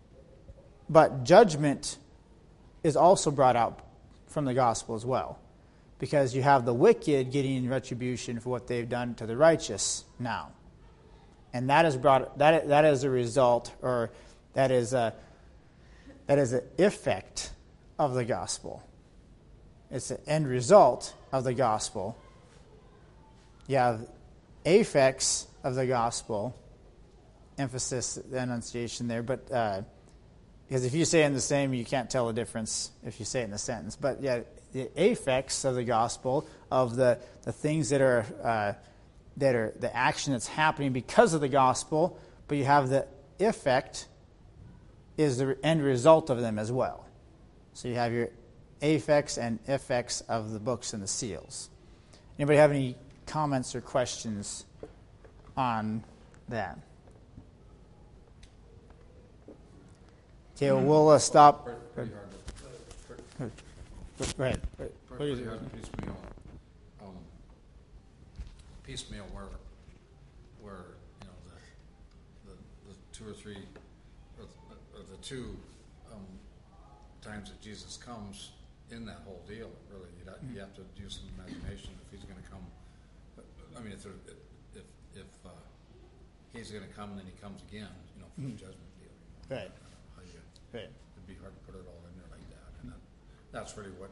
Speaker 1: judgment is also brought out from the gospel as well, because you have the wicked getting retribution for what they've done to the righteous now, and that is a result, or that is an effect of the gospel. It's the end result of the gospel. You have affects of the gospel, emphasis, the enunciation there, but because if you say it in the same, you can't tell the difference if you say it in a sentence. But yeah, the affects of the gospel, of the things that are the action that's happening because of the gospel, but you have the effect is the end result of them as well. So you have your affects and effects of the books and the seals. Anybody have any comments or questions on that? Okay, well, we'll stop.
Speaker 5: Pretty hard
Speaker 1: Go ahead.
Speaker 5: Pretty hard piecemeal where the two or three or the two times that Jesus comes in that whole deal. Really, you have to do some imagination if He's going to come. I mean, if He's going to come, then He comes again, for the judgment deal.
Speaker 1: Right. Right.
Speaker 5: It'd be hard to put it all in there like that, and that's really what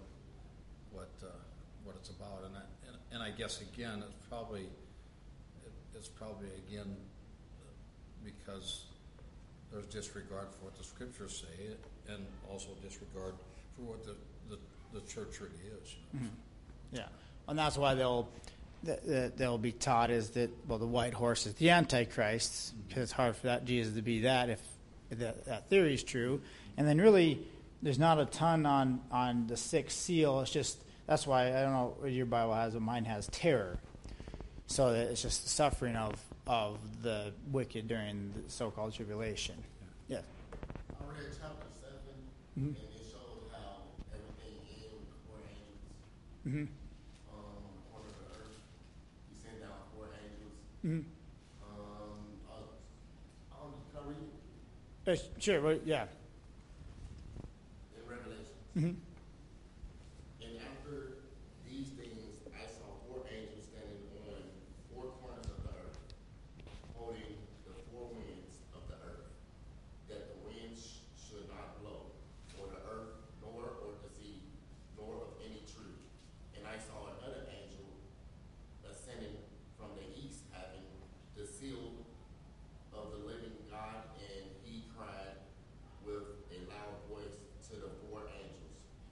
Speaker 5: it's about. And I guess again, it's probably again because there's disregard for what the scriptures say, and also disregard for what the church really is.
Speaker 1: Mm-hmm. Yeah, and that's why they'll be taught is that the white horse is the Antichrist, because it's hard for that Jesus to be that if that theory is true. And then really there's not a ton on the sixth seal. It's just, that's why I don't know what your Bible has, but mine has terror. So that it's just the suffering of the wicked during the so-called tribulation. Yeah.
Speaker 7: I read chapter 7,
Speaker 1: Mm-hmm.
Speaker 7: and it shows how everything ends with the four angels
Speaker 1: Mm-hmm.
Speaker 7: On the earth. He sent down four angels.
Speaker 1: Mm-hmm.
Speaker 7: Can I read it?
Speaker 1: Sure. Well, yeah.
Speaker 7: In Revelation.
Speaker 1: Mm-hmm.
Speaker 7: And after these things, I saw four angels standing on four corners of the earth, holding the four winds of the earth, that the winds should not blow on the earth, nor on the sea, nor of any tree. And I saw another angel ascending from the east, having the seal of the living God, and he cried with a loud voice to the four angels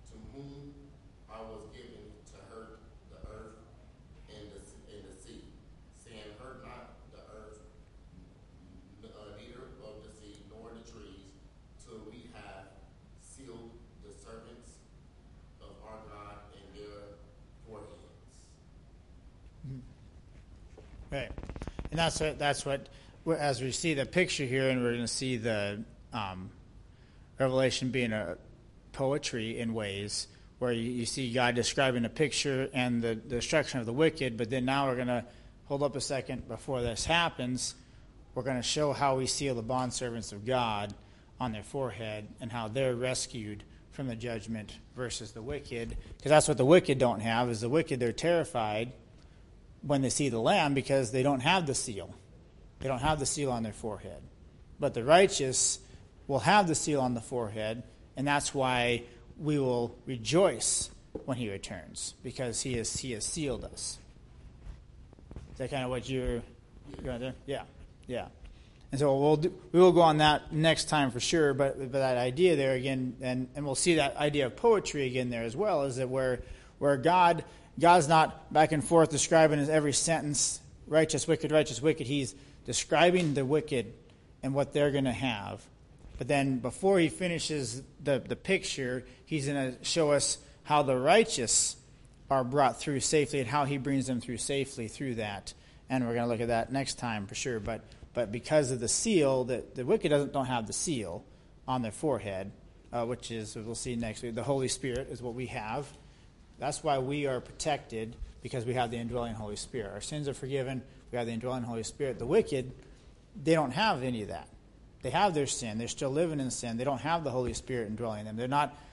Speaker 1: Right. And that's what as we see the picture here, and we're going to see the Revelation being a poetry in ways where you see God describing a picture and the destruction of the wicked, but then now we're going to hold up a second before this happens. We're going to show how we seal the bondservants of God on their forehead and how they're rescued from the judgment versus the wicked. Because that's what the wicked don't have, is the wicked, they're terrified when they see the Lamb because they don't have the seal. They don't have the seal on their forehead. But the righteous will have the seal on the forehead, and that's why we will rejoice when he returns, because he has sealed us. Is that kind of what you're going to do? Yeah. And so we will go on that next time for sure, but that idea there again, and we'll see that idea of poetry again there as well, is that where God's not back and forth describing in every sentence, righteous, wicked. He's describing the wicked and what they're going to have. But then before he finishes the picture, he's going to show us how the righteous are brought through safely and how he brings them through safely through that. And we're going to look at that next time for sure. But because of the seal, the wicked don't have the seal on their forehead, which is, we'll see next week, the Holy Spirit is what we have. That's why we are protected, because we have the indwelling Holy Spirit. Our sins are forgiven. We have the indwelling Holy Spirit. The wicked, they don't have any of that. They have their sin. They're still living in sin. They don't have the Holy Spirit indwelling them.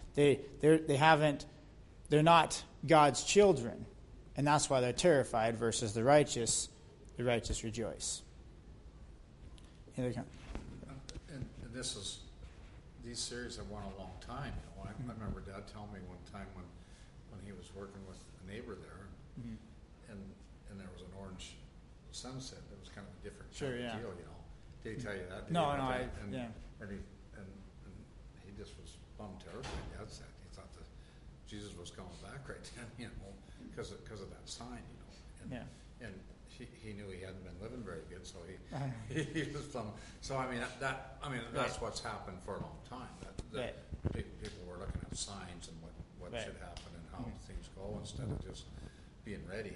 Speaker 1: They're not God's children, and that's why they're terrified. Versus the righteous rejoice.
Speaker 5: And these series have won a long time. I remember Dad telling me one time when he was working with a neighbor there, and there was an orange sunset. It was kind of a different kind of deal, Did he tell you that?
Speaker 1: No.
Speaker 5: And he just was bummed terribly. Dad said he thought that Jesus was coming back right then, because of that sign, And he knew he hadn't been living very good, so he was bummed. So that's what's happened for a long time. That people were looking at signs and what should happen and how things go instead of just being ready.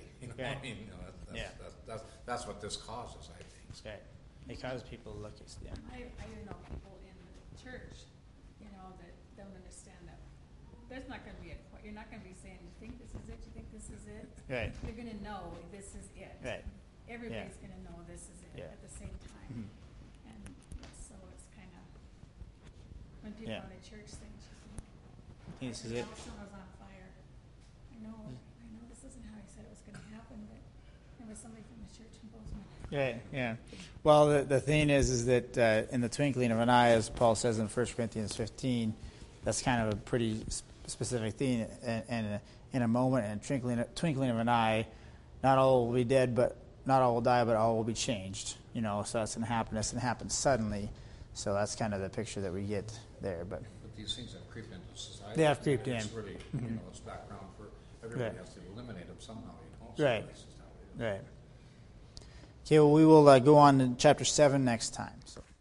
Speaker 5: That's what this causes, I think.
Speaker 1: Right. It causes people to look at them.
Speaker 6: I know people in the church, that don't understand that. There's not going to be you're not going to be saying, you think this is it? You think this is it?
Speaker 1: Right.
Speaker 6: You're going to know this is it.
Speaker 1: Right.
Speaker 6: Everybody's going to know this is it at the same time.
Speaker 1: Mm-hmm.
Speaker 6: And so it's kind of, when people go to church things, you think,
Speaker 1: This is it.
Speaker 6: The house was on fire. I know this isn't how he said it was going to happen, but there was somebody from the church in Bozeman.
Speaker 1: Right, yeah. Well, the thing is that in the twinkling of an eye, as Paul says in 1 Corinthians 15, that's kind of a pretty specific thing. And in a moment, and twinkling of an eye, not all will be dead, but not all will die, but all will be changed. So that's going to happen. That's going to happen suddenly. So that's kind of the picture that we get there. But
Speaker 5: these things have creeped into society.
Speaker 1: They have creeped in.
Speaker 5: It's really, it's background for everybody has to eliminate them somehow.
Speaker 1: Right.
Speaker 5: So
Speaker 1: Right. Okay, well, we will go on to chapter 7 next time. So.